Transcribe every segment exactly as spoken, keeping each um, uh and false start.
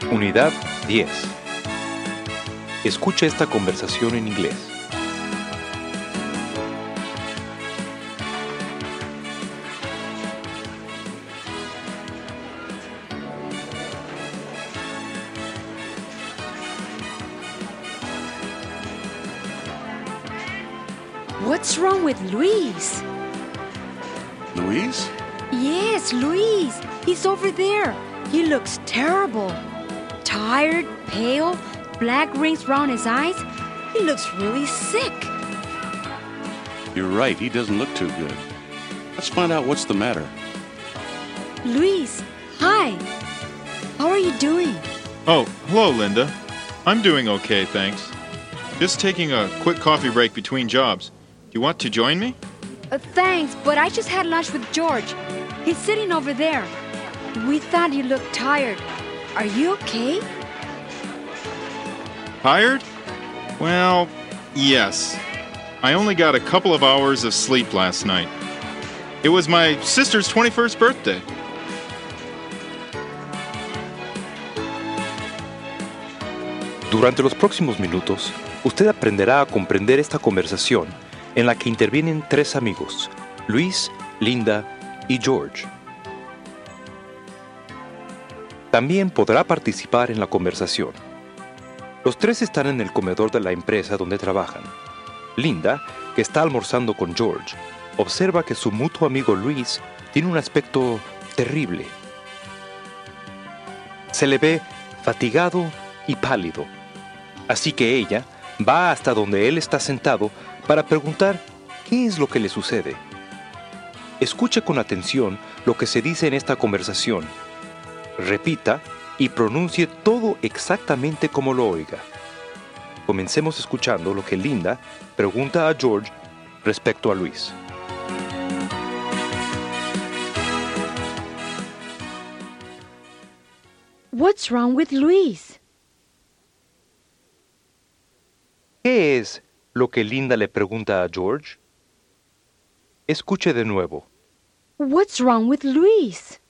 Unidad diez. Escucha esta conversación en inglés. What's wrong with Luis? Luis? Yes, Luis. He's over there. He looks terrible. Tired, pale, black rings around his eyes. He looks really sick. You're right, he doesn't look too good. Let's find out what's the matter. Luis, hi. How are you doing? Oh, hello, Linda. I'm doing okay, thanks. Just taking a quick coffee break between jobs. Do you want to join me? Uh, thanks, but I just had lunch with George. He's sitting over there. We thought you looked tired. Are you okay? Tired? Well, yes. I only got a couple of hours of sleep last night. It was my sister's twenty-first birthday. Durante los próximos minutos, usted aprenderá a comprender esta conversación en la que intervienen tres amigos, Luis, Linda y George. También podrá participar en la conversación. Los tres están en el comedor de la empresa donde trabajan. Linda, que está almorzando con George, observa que su mutuo amigo Luis tiene un aspecto terrible. Se le ve fatigado y pálido, así que ella va hasta donde él está sentado para preguntar qué es lo que le sucede. Escuche con atención lo que se dice en esta conversación. Repita y pronuncie todo exactamente como lo oiga. Comencemos escuchando lo que Linda pregunta a George respecto a Luis. What's wrong with Luis? ¿Qué es lo que Linda le pregunta a George? Escuche de nuevo. What's wrong with Luis?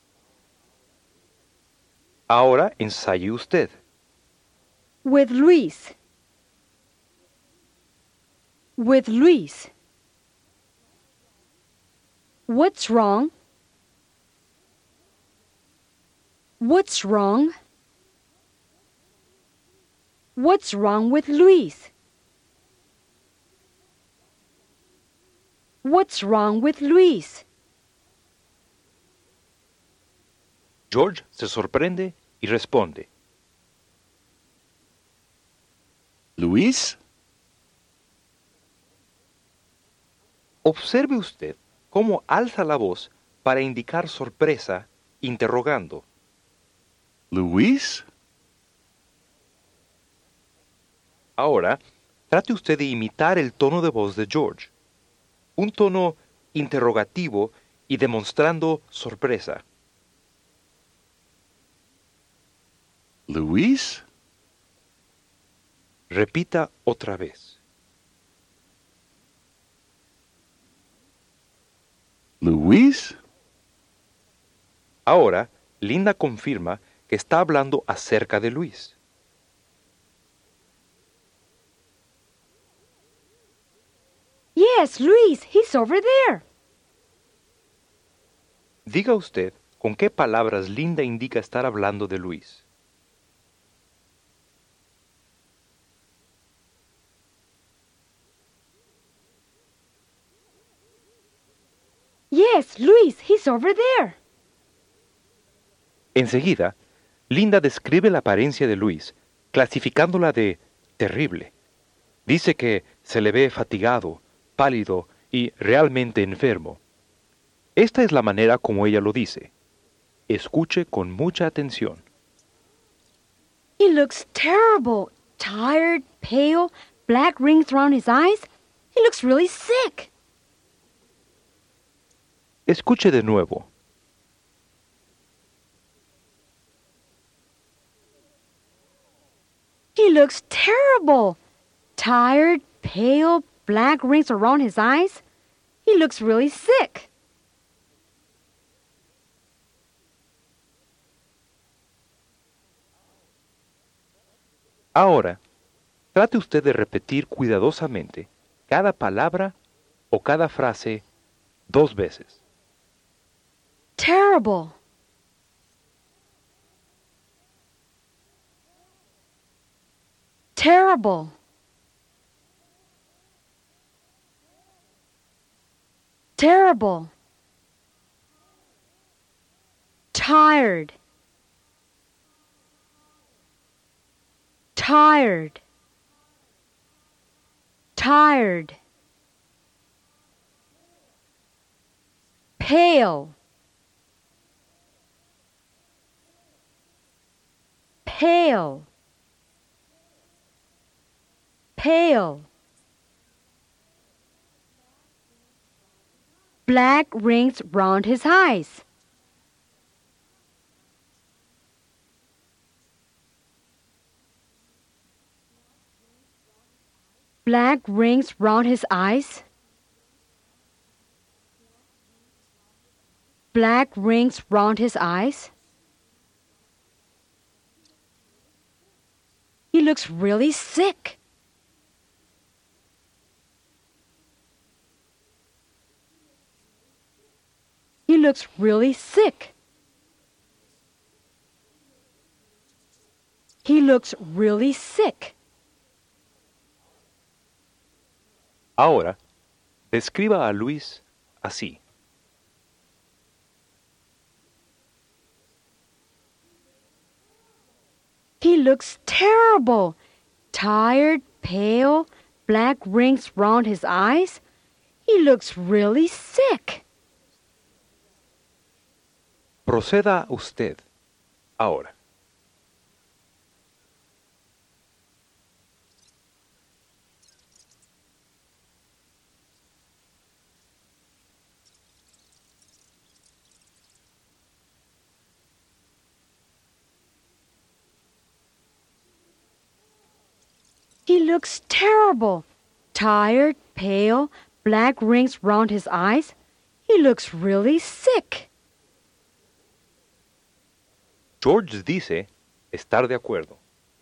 Ahora ensaye usted. With Luis. With Luis. What's wrong? What's wrong? What's wrong with Luis? What's wrong with Luis? George se sorprende y responde. Luis? Observe usted cómo alza la voz para indicar sorpresa, interrogando. Luis? Ahora, trate usted de imitar el tono de voz de George. Un tono interrogativo y demostrando sorpresa. Luis? Repita otra vez. Luis? Ahora, Linda confirma que está hablando acerca de Luis. Yes, Luis, he's over there. Diga usted con qué palabras Linda indica estar hablando de Luis. Yes, Luis, he's over there. Enseguida, Linda describe la apariencia de Luis, clasificándola de terrible. Dice que se le ve fatigado, pálido y realmente enfermo. Esta es la manera como ella lo dice. Escuche con mucha atención. He looks terrible. Tired, pale, black rings around his eyes. He looks really sick. Escuche de nuevo. He looks terrible. Tired, pale, black rings around his eyes. He looks really sick. Ahora, trate usted de repetir cuidadosamente cada palabra o cada frase dos veces. Terrible. Terrible. Terrible. Tired. Tired. Tired. Pale. Pale. Pale. Black rings round his eyes. Black rings round his eyes. Black rings round his eyes. He looks really sick. He looks really sick. He looks really sick. Ahora, describa a Luis así. He looks terrible. Tired, pale, black rings round his eyes. He looks really sick. Proceda usted ahora. He looks terrible. Tired, pale, black rings round his eyes. He looks really sick. George dice estar de acuerdo.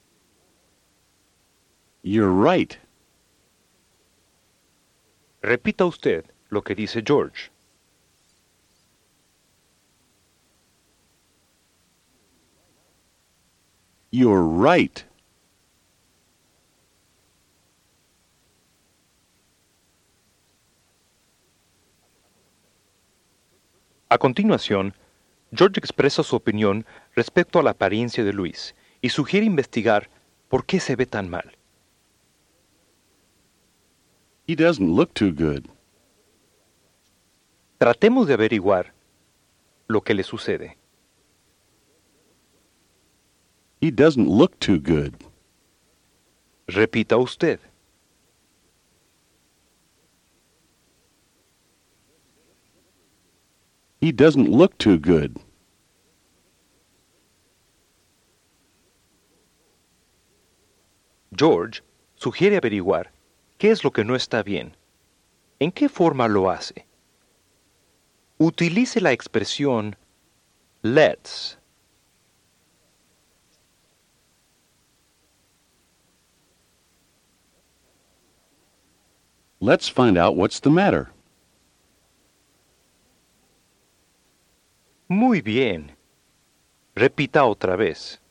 You're right. Repita usted lo que dice George. You're right. A continuación, George expresa su opinión respecto a la apariencia de Luis y sugiere investigar por qué se ve tan mal. He doesn't look too good. Tratemos de averiguar lo que le sucede. He doesn't look too good. Repita usted. He doesn't look too good. George sugiere averiguar qué es lo que no está bien. ¿En qué forma lo hace? Utilice la expresión let's. Let's find out what's the matter. Muy bien. Repita otra vez.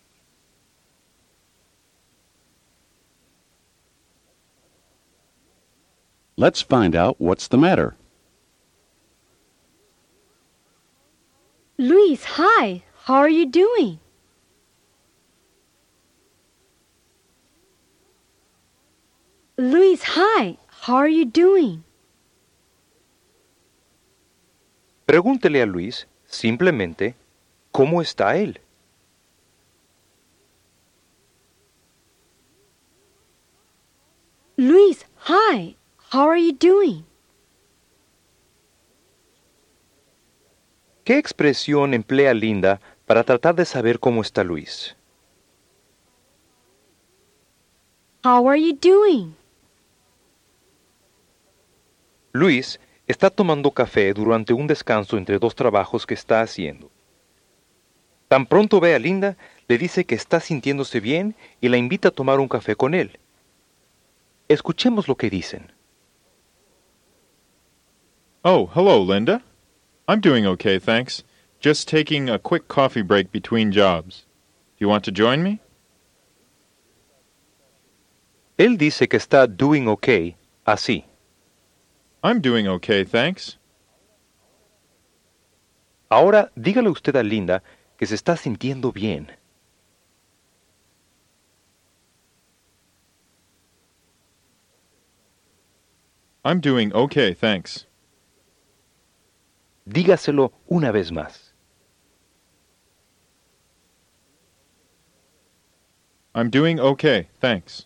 Let's find out what's the matter. Luis, hi. How are you doing? Luis, hi. How are you doing? Pregúntele a Luis simplemente cómo está él. Luis, hi. How are you doing? ¿Qué expresión emplea Linda para tratar de saber cómo está Luis? How are you doing? Luis está tomando café durante un descanso entre dos trabajos que está haciendo. Tan pronto ve a Linda, le dice que está sintiéndose bien y la invita a tomar un café con él. Escuchemos lo que dicen. Oh, hello, Linda. I'm doing okay, thanks. Just taking a quick coffee break between jobs. Do you want to join me? Él dice que está doing okay, así. I'm doing okay, thanks. Ahora dígale usted a Linda que se está sintiendo bien. I'm doing okay, thanks. Dígaselo una vez más. I'm doing okay, thanks.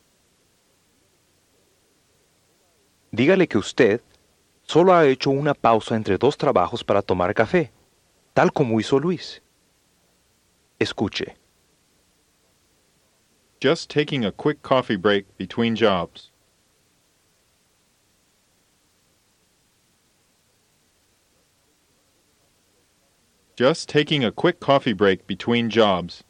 Dígale que usted solo ha hecho una pausa entre dos trabajos para tomar café, tal como hizo Luis. Escuche. Just taking a quick coffee break between jobs. Just taking a quick coffee break between jobs.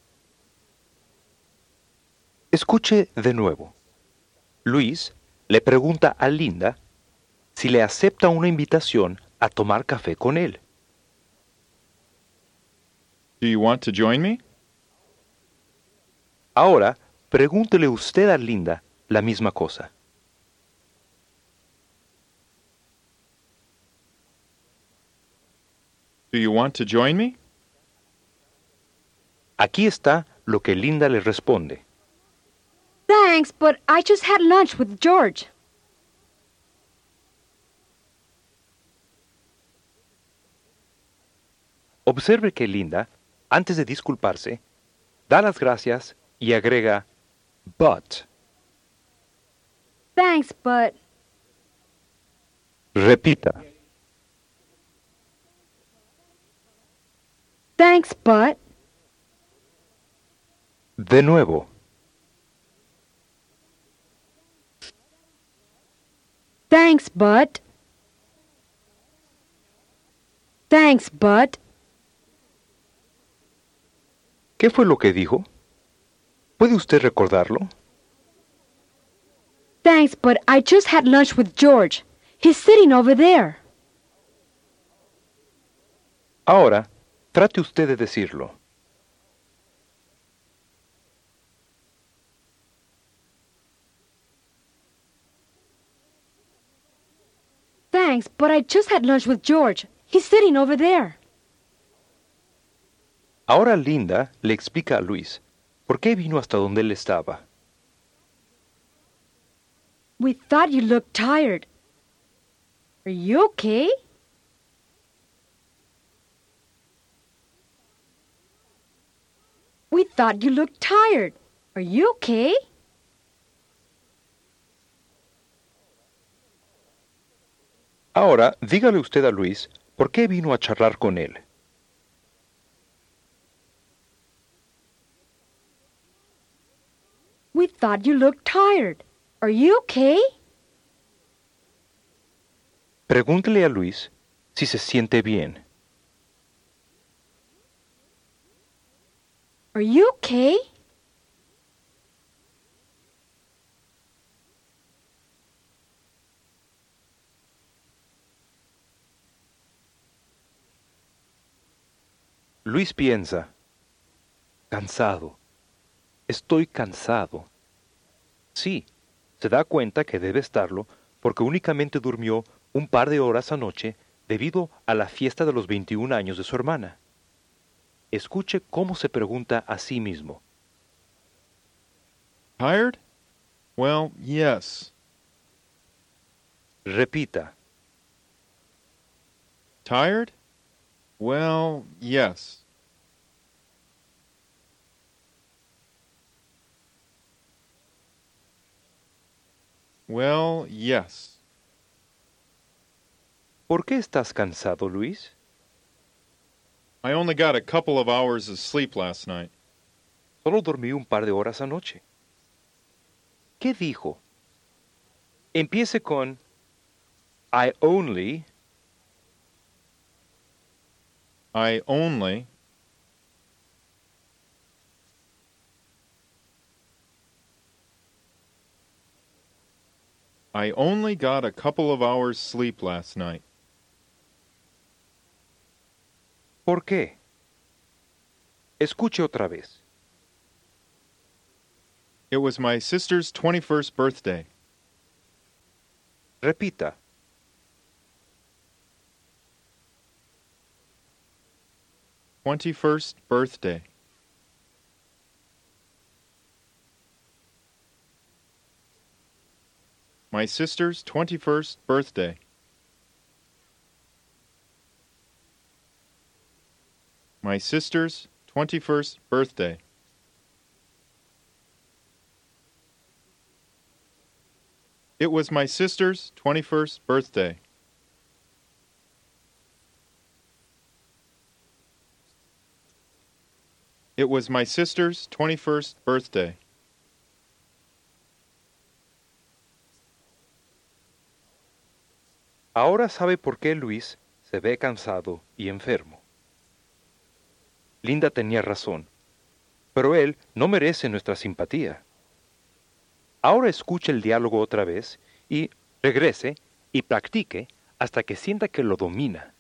Escuche de nuevo. Luis le pregunta a Linda si le acepta una invitación a tomar café con él. Do you want to join me? Ahora, pregúntele usted a Linda la misma cosa. Do you want to join me? Aquí está lo que Linda le responde. Thanks, but I just had lunch with George. Observe que Linda, antes de disculparse, da las gracias y agrega but. Thanks, but... Repita. Thanks, but... De nuevo. Thanks, but... Thanks, but... ¿Qué fue lo que dijo? ¿Puede usted recordarlo? Thanks, but I just had lunch with George. He's sitting over there. Ahora, trate usted de decirlo. Thanks, but I just had lunch with George. He's sitting over there. Ahora Linda le explica a Luis por qué vino hasta donde él estaba. We thought you looked tired. Are you okay? We thought you looked tired. Are you okay? Ahora, dígale usted a Luis por qué vino a charlar con él. We thought you looked tired. Are you okay? Pregúntele a Luis si se siente bien. Are you okay? Luis piensa, cansado, estoy cansado. Sí, se da cuenta que debe estarlo porque únicamente durmió un par de horas anoche debido a la fiesta de los veintiún años de su hermana. Escuche cómo se pregunta a sí mismo. Tired? Well, yes. Repita. Tired? Well, yes. Well, yes. ¿Por qué estás cansado, Luis? I only got a couple of hours of sleep last night. Solo dormí un par de horas anoche. ¿Qué dijo? Empiece con I only. I only. I only got a couple of hours sleep last night. ¿Por qué? Escuche otra vez. It was my sister's twenty-first birthday. Repita. twenty-first birthday. My sister's twenty-first birthday. My sister's twenty-first birthday. It was my sister's twenty-first birthday. It was my sister's twenty-first birthday. Ahora sabe por qué Luis se ve cansado y enfermo. Linda tenía razón, pero él no merece nuestra simpatía. Ahora escuche el diálogo otra vez y regrese y practique hasta que sienta que lo domina.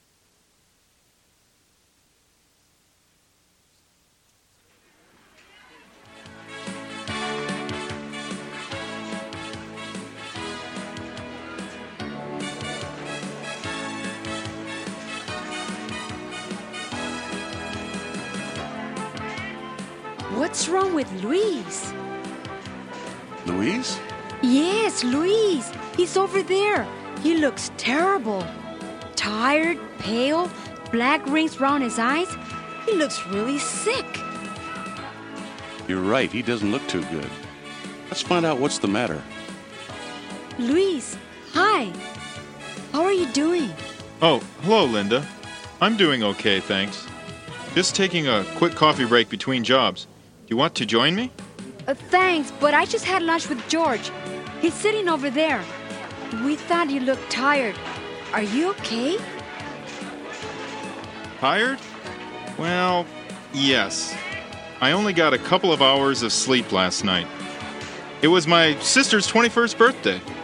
What's wrong with Luis? Louise? Yes, Luis. He's over there. He looks terrible. Tired, pale, black rings round his eyes. He looks really sick. You're right, he doesn't look too good. Let's find out what's the matter. Luis, hi. How are you doing? Oh, hello, Linda. I'm doing okay, thanks. Just taking a quick coffee break between jobs. Do you want to join me? Uh, thanks, but I just had lunch with George. He's sitting over there. We thought you looked tired. Are you okay? Tired? Well, yes. I only got a couple of hours of sleep last night. It was my sister's twenty-first birthday.